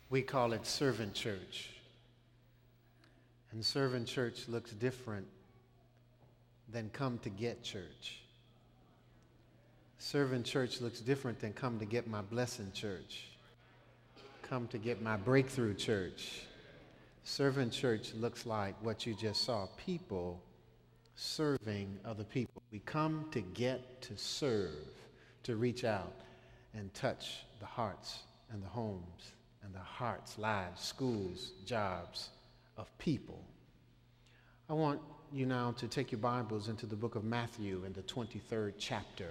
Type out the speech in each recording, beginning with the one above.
We call it servant church. And servant church looks different than come to get church. Servant church looks different than come to get my blessing church. Come to get my breakthrough church. Servant church looks like what you just saw, people serving other people. We come to get to serve, to reach out and touch the hearts and the homes and the hearts, lives, schools, jobs of people. I want you now to take your Bibles into the book of Matthew in the 23rd chapter.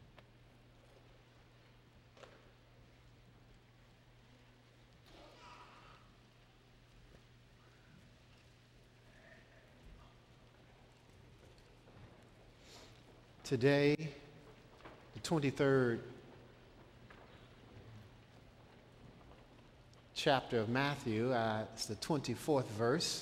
Today, the 23rd chapter of Matthew, it's the 24th verse.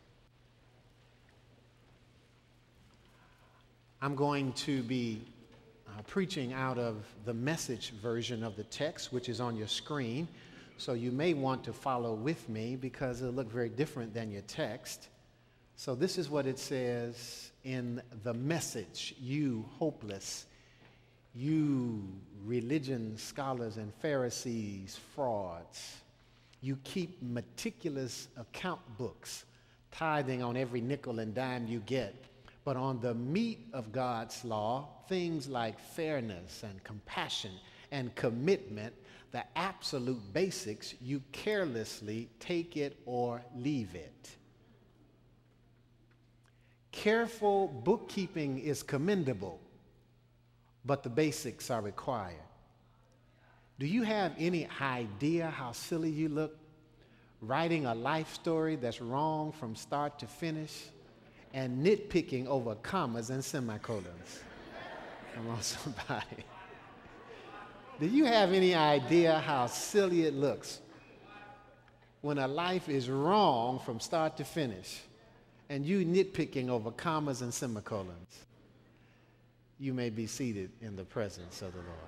I'm going to be preaching out of the Message version of the text, which is on your screen. So you may want to follow with me because it'll look very different than your text. So this is what it says in the Message. You hopeless, you religion scholars and Pharisees, frauds. You keep meticulous account books, tithing on every nickel and dime you get. But on the meat of God's law, things like fairness and compassion and commitment, the absolute basics, you carelessly take it or leave it. Careful bookkeeping is commendable, but the basics are required. Do you have any idea how silly you look writing a life story that's wrong from start to finish and nitpicking over commas and semicolons? Come on, somebody. Do you have any idea how silly it looks when a life is wrong from start to finish and you nitpicking over commas and semicolons? You may be seated in the presence of the Lord.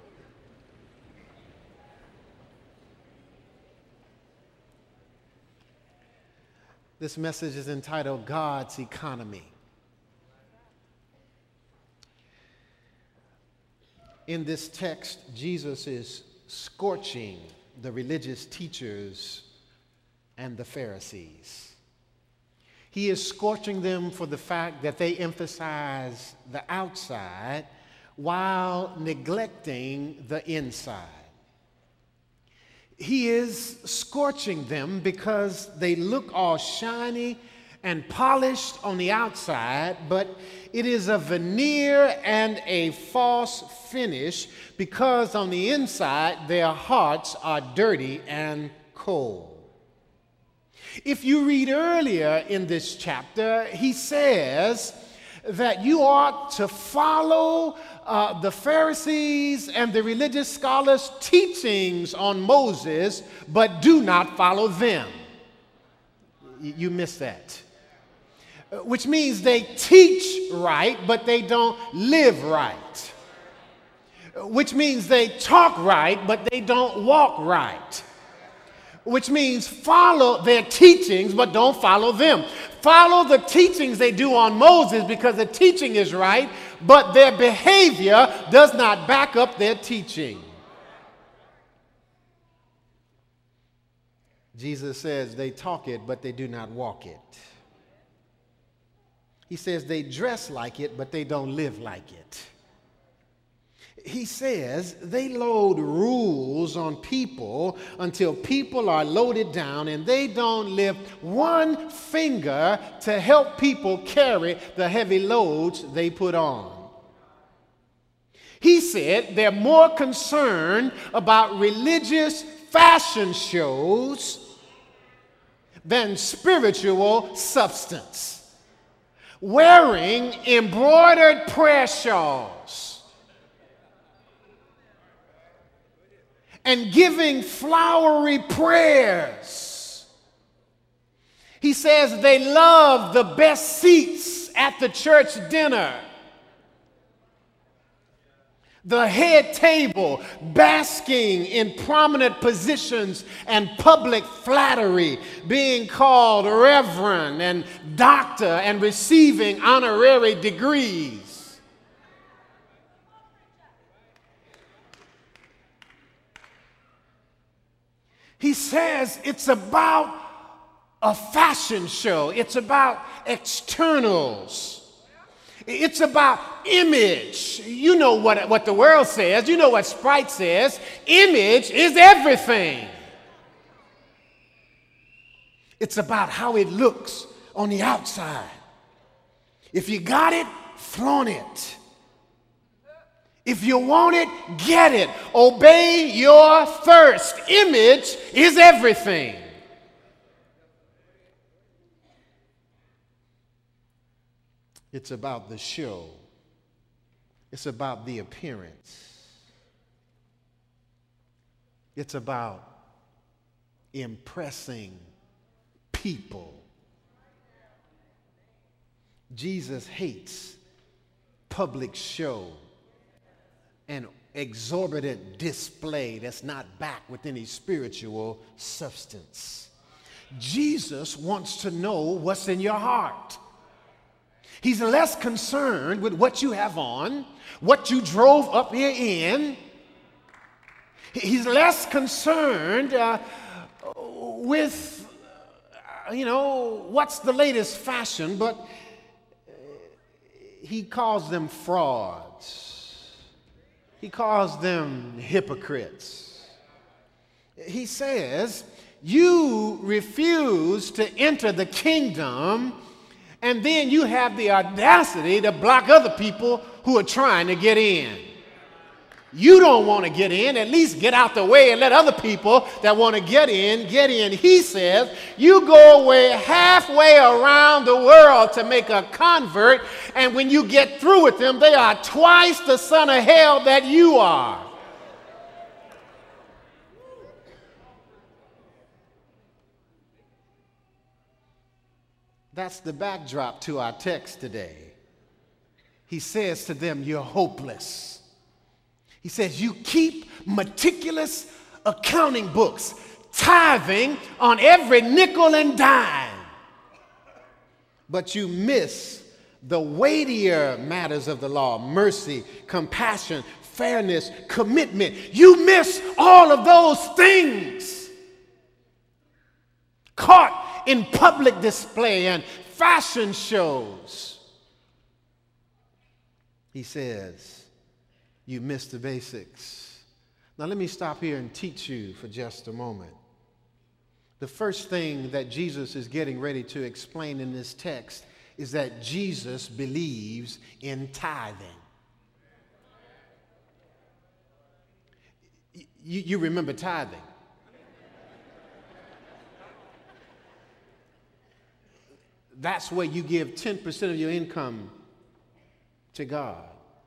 This message is entitled God's Economy. In this text, Jesus is scorching the religious teachers and the Pharisees. He is scorching them for the fact that they emphasize the outside while neglecting the inside. He is scorching them because they look all shiny and polished on the outside, but it is a veneer and a false finish because on the inside their hearts are dirty and cold. If you read earlier in this chapter, he says that you ought to follow the Pharisees and the religious scholars' teachings on Moses, but do not follow them. You missed that. Which means they teach right, but they don't live right. Which means they talk right, but they don't walk right. Which means follow their teachings, but don't follow them. Follow the teachings they do on Moses because the teaching is right, but their behavior does not back up their teaching. Jesus says they talk it, but they do not walk it. He says they dress like it, but they don't live like it. He says they load rules on people until people are loaded down and they don't lift one finger to help people carry the heavy loads they put on. He said they're more concerned about religious fashion shows than spiritual substance. Wearing embroidered prayer shawls and giving flowery prayers. He says they love the best seats at the church dinner. the head table, basking in prominent positions and public flattery, being called reverend and doctor and receiving honorary degrees. He says it's about a fashion show. It's about externals. It's about image. You know what the world says. You know what Sprite says. Image is everything. It's about how it looks on the outside. If you got it, flaunt it. If you want it, get it. Obey your thirst. Image is everything. It's about the show. It's about the appearance. It's about impressing people. Jesus hates public show and exorbitant display that's not backed with any spiritual substance. Jesus wants to know what's in your heart. He's less concerned with what you have on, what you drove up here in. He's less concerned with, what's the latest fashion, but he calls them frauds. He calls them hypocrites. He says, you refuse to enter the kingdom, and then you have the audacity to block other people who are trying to get in. You don't want to get in. At least get out the way and let other people that want to get in, get in. He says, you go away halfway around the world to make a convert, and when you get through with them, they are twice the son of hell that you are. That's the backdrop to our text today. He says to them, you're hopeless. He says, you keep meticulous accounting books, tithing on every nickel and dime, but you miss the weightier matters of the law: mercy, compassion, fairness, commitment. You miss all of those things. Caught in public display and fashion shows. He says, you missed the basics. Now let me stop here and teach you for just a moment. The first thing that Jesus is getting ready to explain in this text is that Jesus believes in tithing. You remember tithing? That's where you give 10% of your income to God.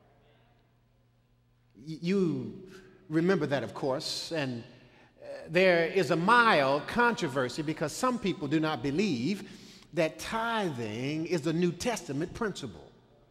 You remember that, of course, and there is a mild controversy because some people do not believe that tithing is a New Testament principle.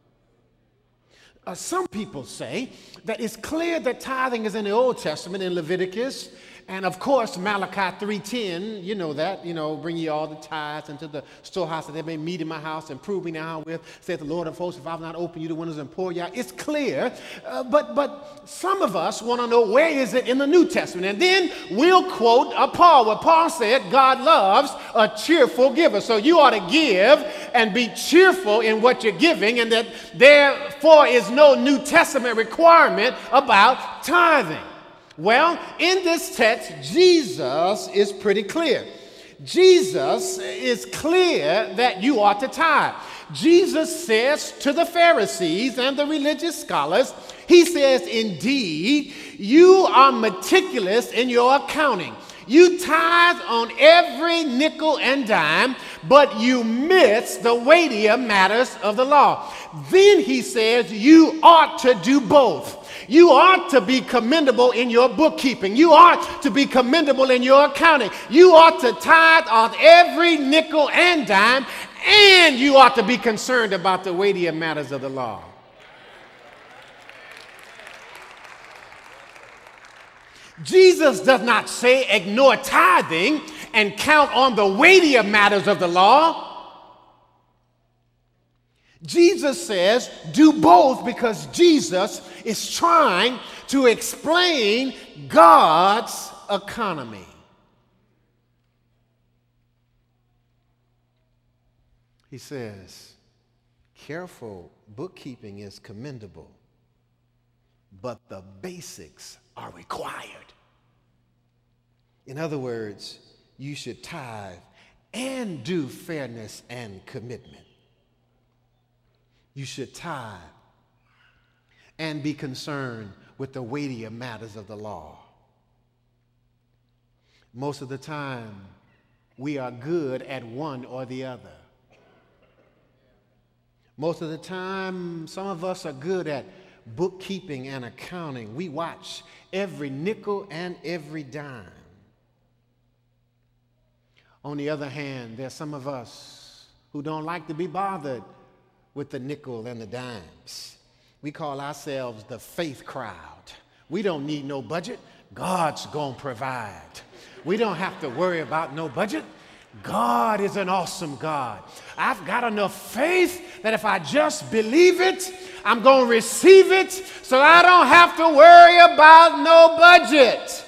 Some people say that it's clear that tithing is in the Old Testament in Leviticus, and of course Malachi 3:10, you know that, bring ye all the tithes into the storehouse that they may meet in my house and prove me now with, saith the Lord of hosts, if I have not opened you the windows and pour you out. It's clear, but some of us want to know where is it in the New Testament, and then we'll quote Paul, where Paul said God loves a cheerful giver. So you ought to give and be cheerful in what you're giving, and that therefore is no New Testament requirement about tithing. Well, in this text, Jesus is pretty clear. Jesus is clear that you ought to tithe. Jesus says to the Pharisees and the religious scholars, he says, indeed, you are meticulous in your accounting. You tithe on every nickel and dime, but you miss the weightier matters of the law. Then he says you ought to do both. You ought to be commendable in your bookkeeping. You ought to be commendable in your accounting. You ought to tithe on every nickel and dime, and you ought to be concerned about the weightier matters of the law. Jesus does not say ignore tithing and count on the weightier matters of the law. Jesus says do both because Jesus is trying to explain God's economy. He says, careful bookkeeping is commendable, but the basics are required. In other words, you should tithe and do fairness and commitment. You should tithe and be concerned with the weightier matters of the law. Most of the time, we are good at one or the other. Most of the time, some of us are good at bookkeeping and accounting. We watch every nickel and every dime. On the other hand, there's some of us who don't like to be bothered with the nickel and the dimes. We call ourselves the faith crowd. We don't need no budget. God's gonna provide. We don't have to worry about no budget. God is an awesome God. I've got enough faith that if I just believe it, I'm going to receive it, so I don't have to worry about no budget.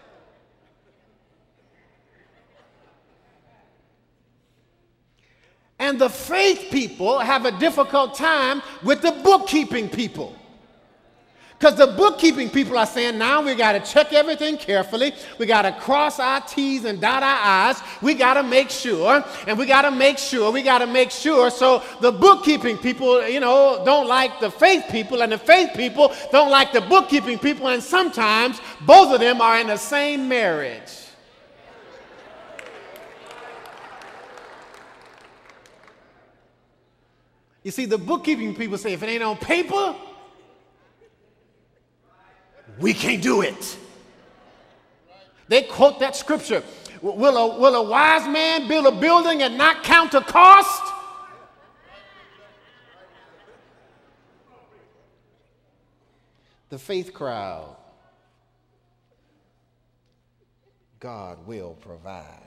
And the faith people have a difficult time with the bookkeeping people. Because the bookkeeping people are saying, now we got to check everything carefully. We got to cross our T's and dot our I's. We got to make sure, and we got to make sure, we got to make sure. So the bookkeeping people, don't like the faith people, and the faith people don't like the bookkeeping people, and sometimes both of them are in the same marriage. You see, the bookkeeping people say, if it ain't on paper, we can't do it. They quote that scripture. Will a wise man build a building and not count the cost? The faith crowd, God will provide.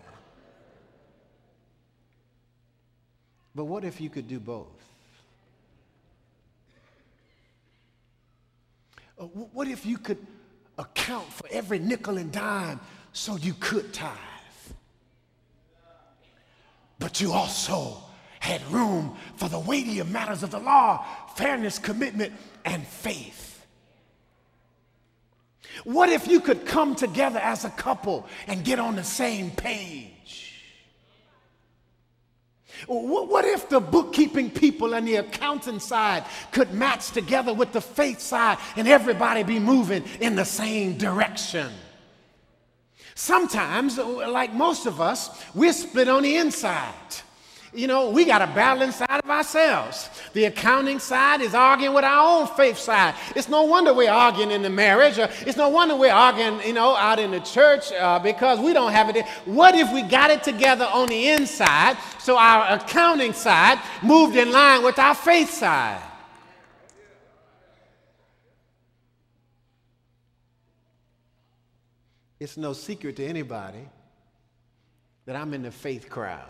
But what if you could do both? What if you could account for every nickel and dime so you could tithe? But you also had room for the weightier matters of the law, fairness, commitment, and faith. What if you could come together as a couple and get on the same page? What if the bookkeeping people and the accounting side could match together with the faith side and everybody be moving in the same direction? Sometimes, like most of us, we're split on the inside. We got a balance side of ourselves. The accounting side is arguing with our own faith side. It's no wonder we're arguing in the marriage. It's no wonder we're arguing, out in the church because we don't have it. What if we got it together on the inside so our accounting side moved in line with our faith side? It's no secret to anybody that I'm in the faith crowd.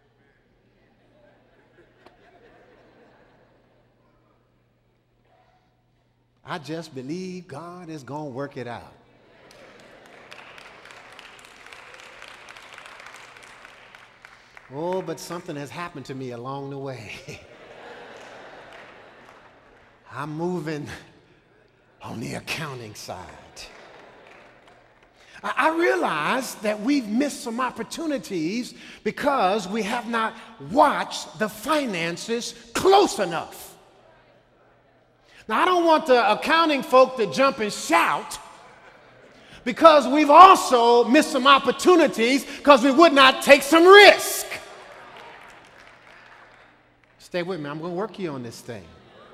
I just believe God is going to work it out. Oh, but something has happened to me along the way. I'm moving on the accounting side. I realize that we've missed some opportunities because we have not watched the finances close enough. Now, I don't want the accounting folk to jump and shout because we've also missed some opportunities because we would not take some risk. Stay with me. I'm going to work you on this thing.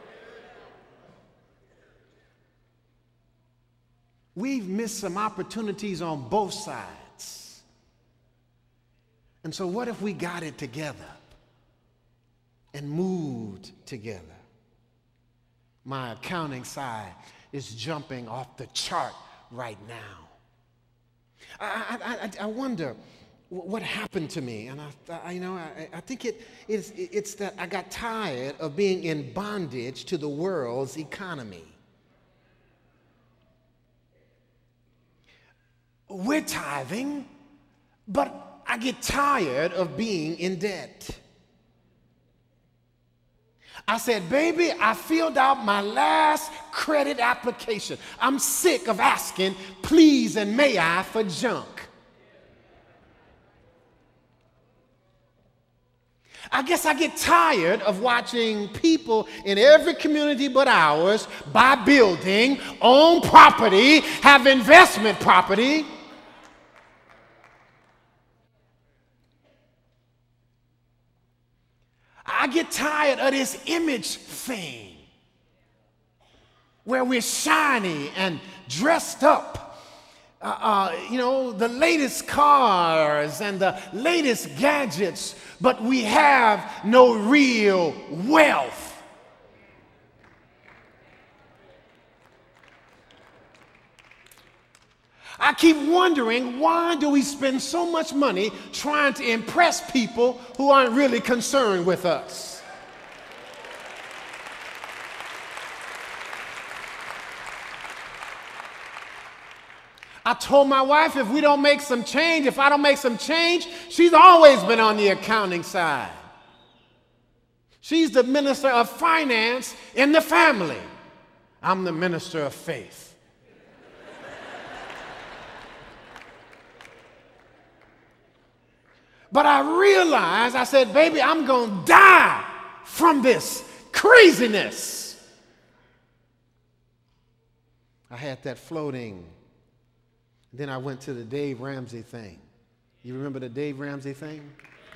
We've missed some opportunities on both sides. And so what if we got it together and moved together? My accounting side is jumping off the chart right now. I wonder what happened to me, and I think it's that I got tired of being in bondage to the world's economy. We're tithing, but I get tired of being in debt. I said, baby, I filled out my last credit application. I'm sick of asking, please and may I, for junk. I guess I get tired of watching people in every community but ours buy building, own property, have investment property. I get tired of this image thing where we're shiny and dressed up. The latest cars and the latest gadgets, but we have no real wealth. I keep wondering, why do we spend so much money trying to impress people who aren't really concerned with us? I told my wife if I don't make some change, she's always been on the accounting side. She's the minister of finance in the family. I'm the minister of faith. But I realized, I said, baby, I'm going to die from this craziness. I had that floating. Then I went to the Dave Ramsey thing. You remember the Dave Ramsey thing?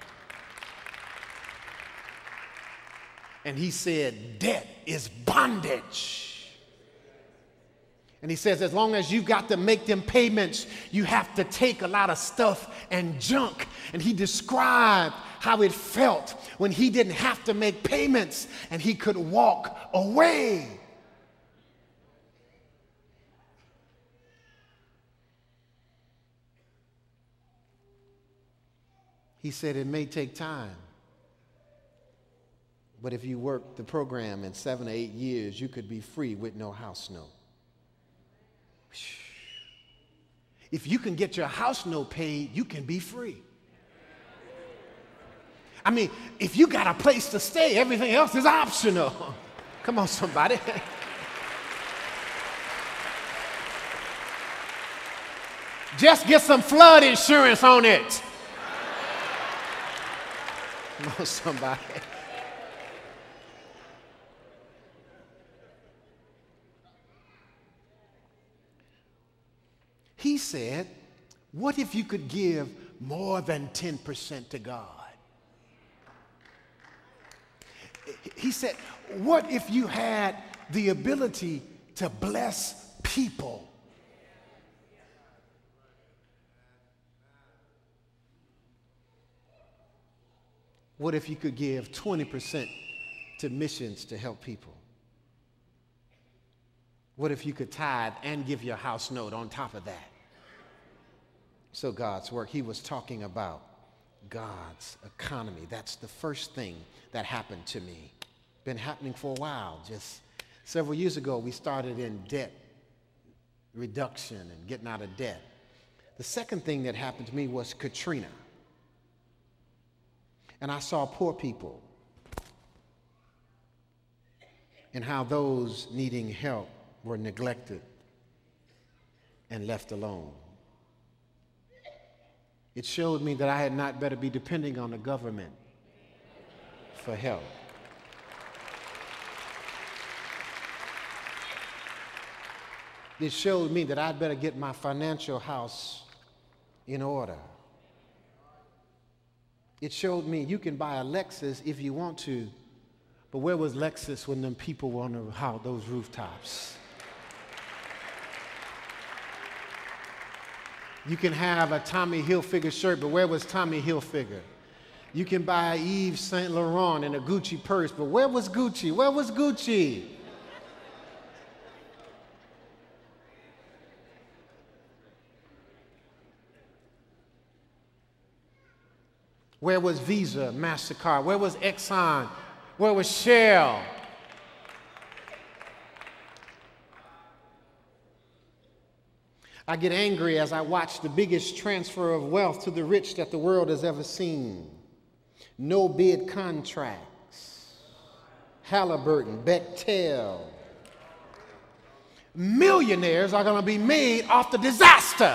And he said, debt is bondage. And he says, as long as you've got to make them payments, you have to take a lot of stuff and junk. And he described how it felt when he didn't have to make payments and he could walk away. He said it may take time, but if you work the program in 7 or 8 years, you could be free with no house note. If you can get your house note paid, you can be free. I mean, if you got a place to stay, everything else is optional. Come on, somebody. Just get some flood insurance on it. Come on, somebody. He said, what if you could give more than 10% to God? He said, what if you had the ability to bless people? What if you could give 20% to missions to help people? What if you could tithe and give your house note on top of that? So God's work, he was talking about God's economy. That's the first thing that happened to me. Been happening for a while. Just several years ago, we started in debt reduction and getting out of debt. The second thing that happened to me was Katrina. And I saw poor people and how those needing help were neglected and left alone. It showed me that I had not better be depending on the government for help. It showed me that I'd better get my financial house in order. It showed me you can buy a Lexus if you want to, but where was Lexus when them people were on those rooftops? You can have a Tommy Hilfiger shirt, but where was Tommy Hilfiger? You can buy Yves Saint Laurent and a Gucci purse, but where was Gucci? Where was Gucci? Where was Visa, MasterCard? Where was Exxon? Where was Shell? I get angry as I watch the biggest transfer of wealth to the rich that the world has ever seen. No bid contracts. Halliburton, Bechtel. Millionaires are going to be made off the disaster.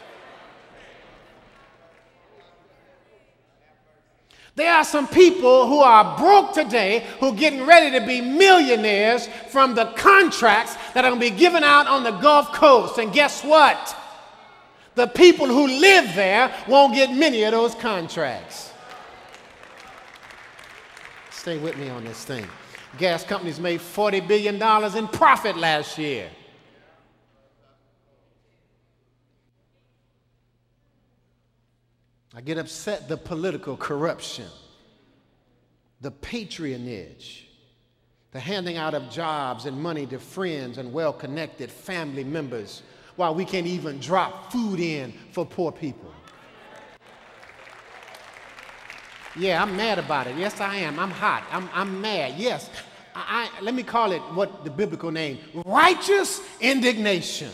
There are some people who are broke today who are getting ready to be millionaires from the contracts that are going to be given out on the Gulf Coast. And guess what? The people who live there won't get many of those contracts. Stay with me on this thing. Gas companies made $40 billion in profit last year. I get upset the political corruption, the patronage, the handing out of jobs and money to friends and well-connected family members while we can't even drop food in for poor people. Yeah, I'm mad about it. Yes, I am. I'm hot. I'm mad. Yes. Let me call it what the biblical name, righteous indignation.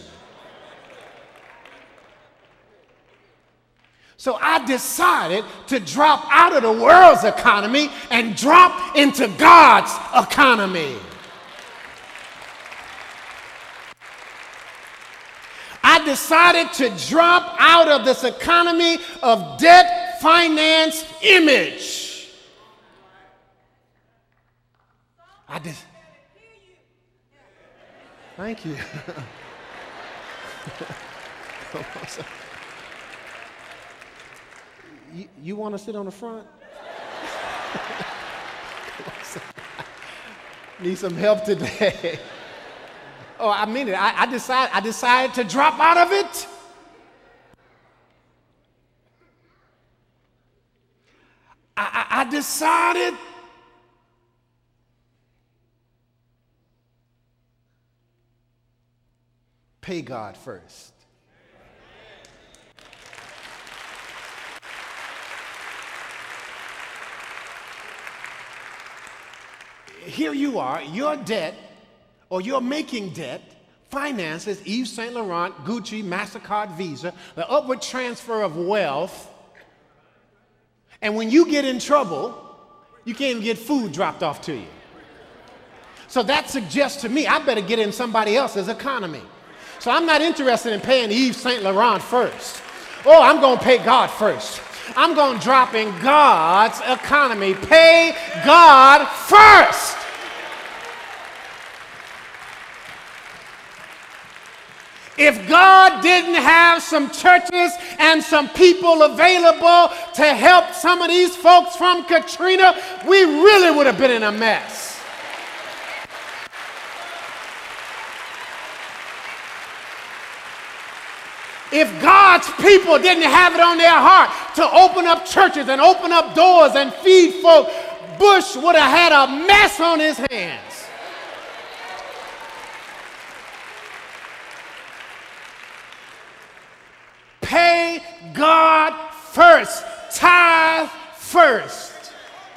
So I decided to drop out of the world's economy and drop into God's economy. I decided to drop out of this economy of debt-financed image. Thank you. You want to sit on the front? Need some help today. Oh, I mean it. I decided to drop out of it. I decided pay God first. Here you are, your debt, or you're making debt, finances, Yves Saint Laurent, Gucci, MasterCard, Visa, the upward transfer of wealth. And when you get in trouble, you can't even get food dropped off to you. So that suggests to me, I better get in somebody else's economy. So I'm not interested in paying Yves Saint Laurent first. Oh, I'm going to pay God first. I'm going to drop in God's economy. Pay God first. If God didn't have some churches and some people available to help some of these folks from Katrina, we really would have been in a mess. If God's people didn't have it on their heart to open up churches and open up doors and feed folk, Bush would have had a mess on his hands. Pay God first. Tithe first.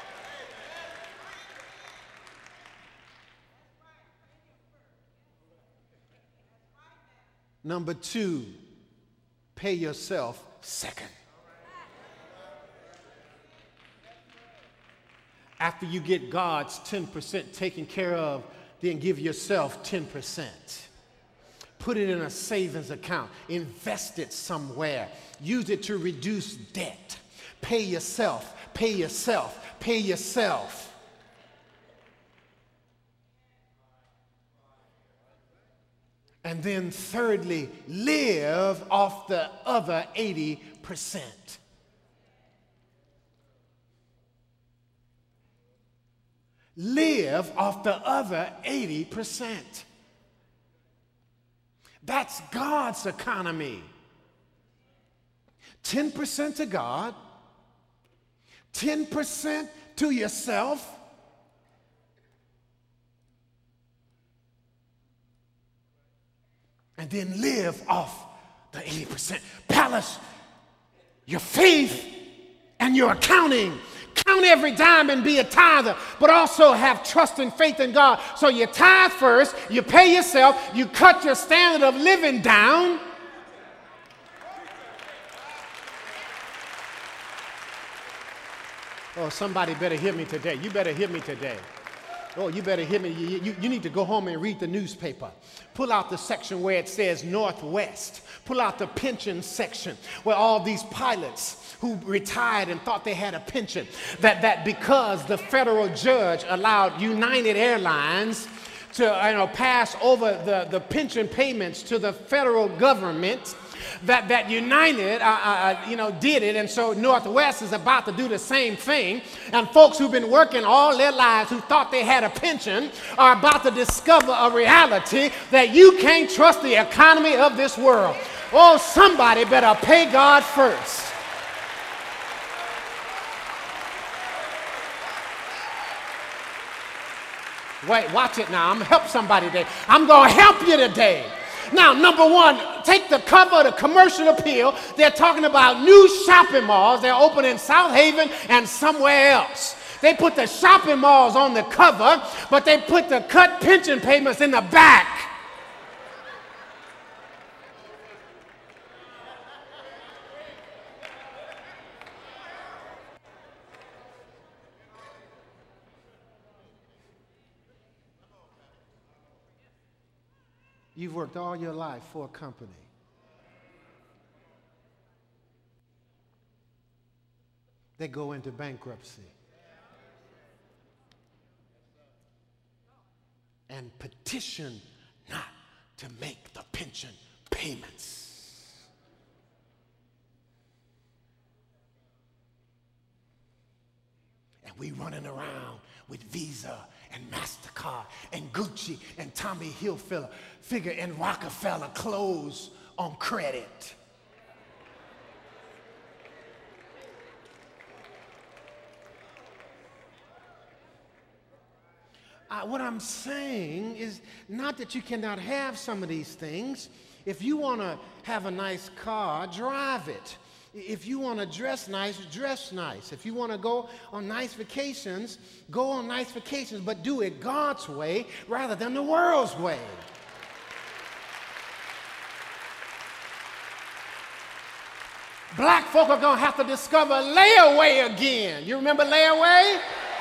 Number two, pay yourself second. After you get God's 10% taken care of, then give yourself 10%. Put it in a savings account. Invest it somewhere. Use it to reduce debt. Pay yourself, pay yourself, pay yourself. And then thirdly, live off the other 80%. Live off the other 80%. That's God's economy. 10% to God, 10% to yourself, and then live off the 80%. Balance your faith and and you're accounting. Count every dime and be a tither, but also have trust and faith in God. So you tithe first, you pay yourself, you cut your standard of living down. Oh, somebody better hear me today. You better hear me today. Oh, you better hear me. You need to go home and read the newspaper. Pull out the section where it says Northwest. Pull out the pension section where all these pilots who retired and thought they had a pension, that because the federal judge allowed United Airlines to pass over the pension payments to the federal government, that United, did it, and so Northwest is about to do the same thing, and folks who've been working all their lives who thought they had a pension are about to discover a reality that you can't trust the economy of this world. Oh, somebody better pay God first. Wait, watch it now. I'm going to help somebody today. I'm going to help you today. Now, number one, take the cover of the Commercial Appeal. They're talking about new shopping malls. They're open in South Haven and somewhere else. They put the shopping malls on the cover, but they put the cut pension payments in the back. You've worked all your life for a company. They go into bankruptcy and petition not to make the pension payments. And we running around with Visa and MasterCard and Gucci and Tommy Hilfiger and Rockefeller clothes on credit. What I'm saying is not that you cannot have some of these things. If you want to have a nice car, drive it. If you want to dress nice, dress nice. If you want to go on nice vacations, go on nice vacations, but do it God's way rather than the world's way. Black folk are going to have to discover layaway again. You remember layaway?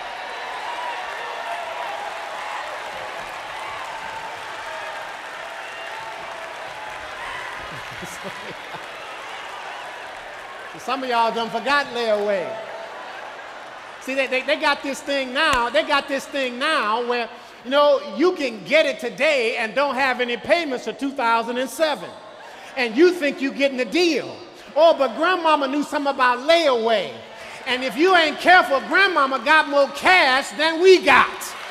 Some of y'all done forgot layaway. See, they got this thing now. They got this thing now where, you can get it today and don't have any payments for 2007. And you think you're getting a deal. Oh, but grandmama knew something about layaway. And if you ain't careful, grandmama got more cash than we got.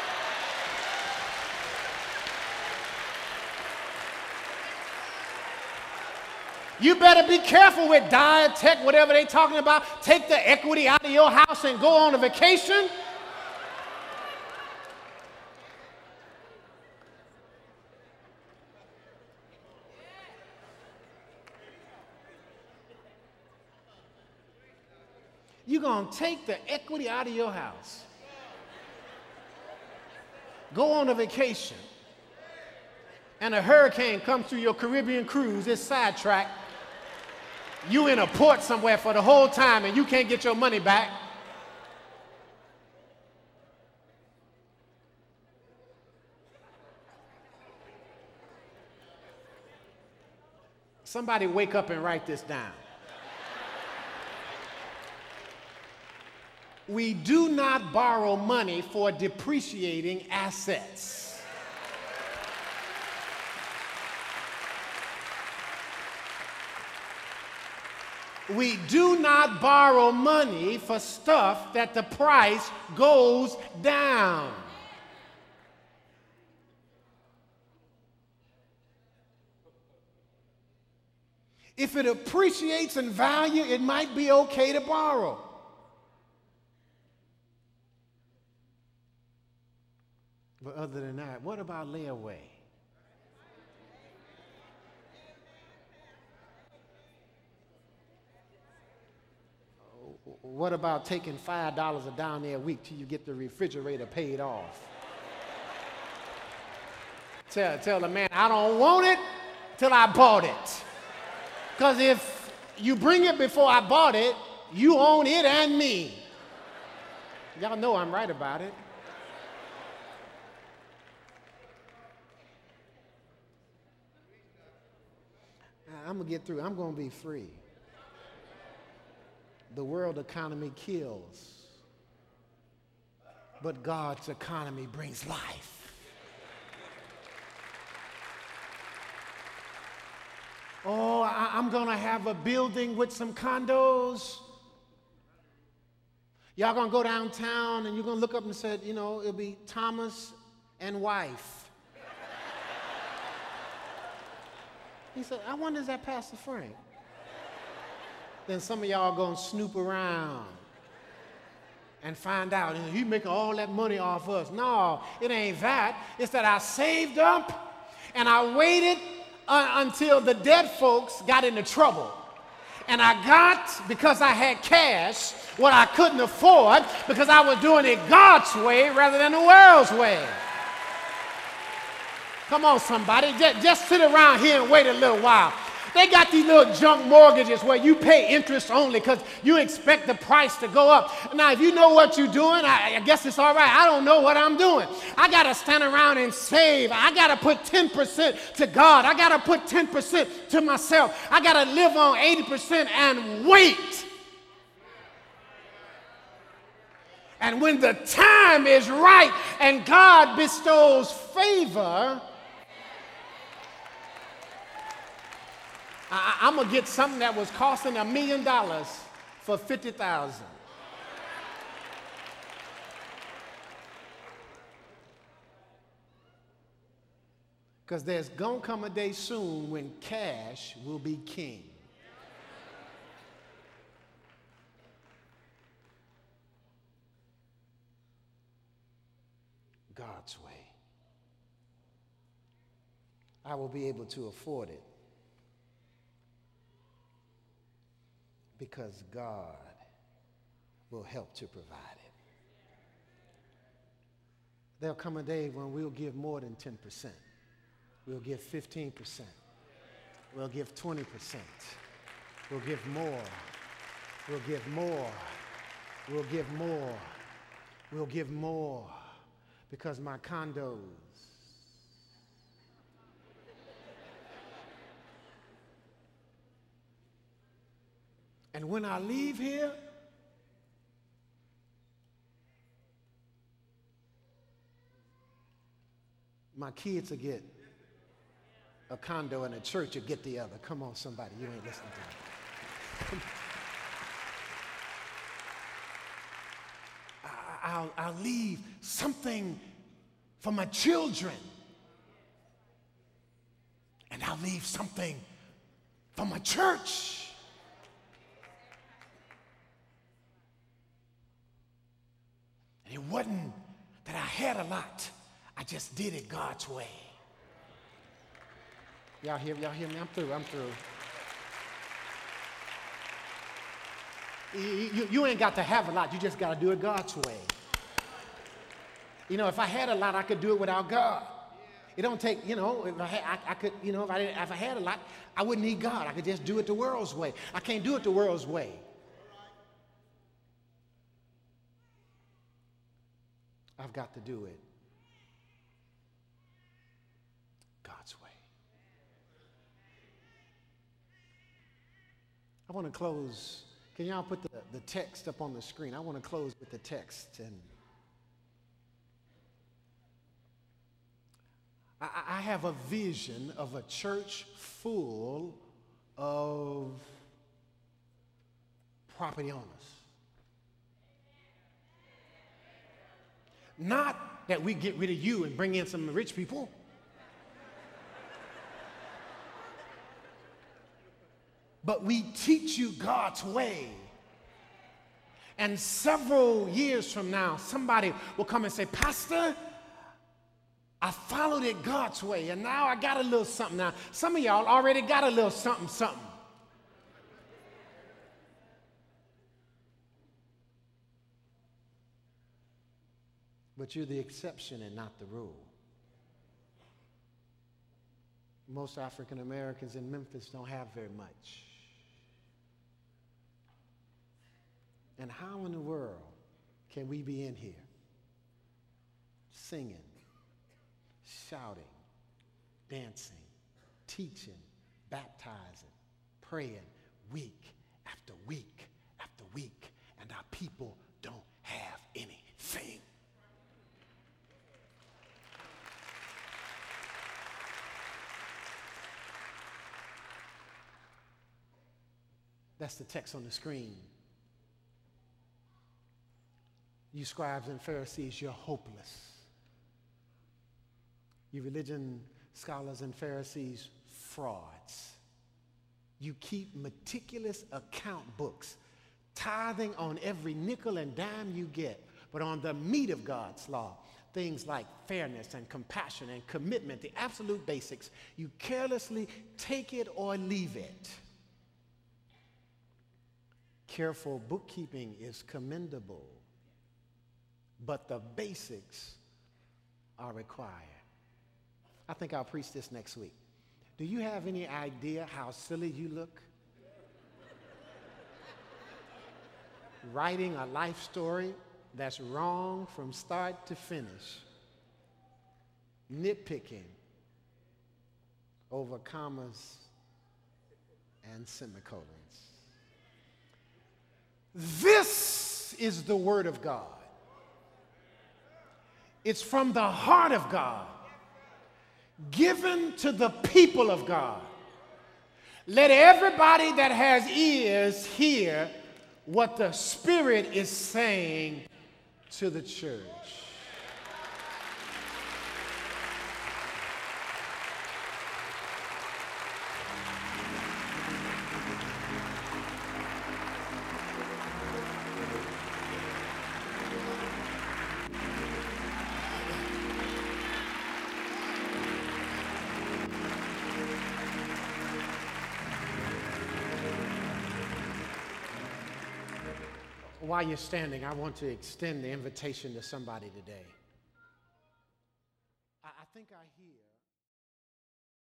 You better be careful with Diatech, whatever they're talking about. Take the equity out of your house and go on a vacation. You're going to take the equity out of your house, go on a vacation, and a hurricane comes through your Caribbean cruise, it's sidetracked. You in a port somewhere for the whole time and you can't get your money back. Somebody wake up and write this down. We do not borrow money for depreciating assets. We do not borrow money for stuff that the price goes down. If it appreciates in value, it might be okay to borrow. But other than that, what about layaway? What about taking $5 a down there a week till you get the refrigerator paid off? Tell the man, I don't want it till I bought it. Because if you bring it before I bought it, you own it and me. Y'all know I'm right about it. I'm going to get through. I'm going to be free. The world economy kills, but God's economy brings life. Oh, I'm going to have a building with some condos. Y'all going to go downtown and you're going to look up and say, you know, it'll be Thomas and wife. He said, I wonder, is that Pastor Frank? Then some of y'all going to snoop around and find out, and he making all that money off us. No, it ain't that. It's that I saved up and I waited until the dead folks got into trouble. And I got, because I had cash, what I couldn't afford because I was doing it God's way rather than the world's way. Come on, somebody. Just sit around here and wait a little while. They got these little junk mortgages where you pay interest only because you expect the price to go up. Now, if you know what you're doing, I guess it's all right. I don't know what I'm doing. I got to stand around and save. I got to put 10% to God. I got to put 10% to myself. I got to live on 80% and wait. And when the time is right and God bestows favor, I'm going to get something that was costing $1 million for $50,000. Because there's going to come a day soon when cash will be king. God's way. I will be able to afford it. Because God will help to provide it. There'll come a day when we'll give more than 10%. We'll give 15%. We'll give 20%. We'll give more. We'll give more. We'll give more. We'll give more. Because my condos. And when I leave here, my kids will get a condo and a church will get the other. Come on, somebody, you ain't listening to me. I'll leave something for my children. And I'll leave something for my church. And it wasn't that I had a lot. I just did it God's way. Y'all hear me? I'm through. You ain't got to have a lot. You just got to do it God's way. You know, if I had a lot, I could do it without God. It don't take, you know, if I had a lot, I wouldn't need God. I could just do it the world's way. I can't do it the world's way. I've got to do it God's way. I want to close. Can y'all put the text up on the screen? I want to close with the text. And I have a vision of a church full of property owners. Not that we get rid of you and bring in some rich people. But we teach you God's way. And several years from now, somebody will come and say, Pastor, I followed it God's way, and now I got a little something. Now, some of y'all already got a little something. but you're the exception and not the rule. Most African Americans in Memphis don't have very much. And how in the world can we be in here singing, shouting, dancing, teaching, baptizing, praying week after week after week, and our people don't have anything? That's the text on the screen. You scribes and Pharisees, you're hopeless. You religion scholars and Pharisees, frauds. You keep meticulous account books, tithing on every nickel and dime you get, but on the meat of God's law, things like fairness and compassion and commitment, the absolute basics, you carelessly take it or leave it. Careful bookkeeping is commendable, but the basics are required. I think I'll preach this next week. Do you have any idea how silly you look? Writing a life story that's wrong from start to finish. Nitpicking over commas and semicolons. This is the Word of God. It's from the heart of God, given to the people of God. Let everybody that has ears hear what the Spirit is saying to the church. While you're standing, I want to extend the invitation to somebody today. I think I hear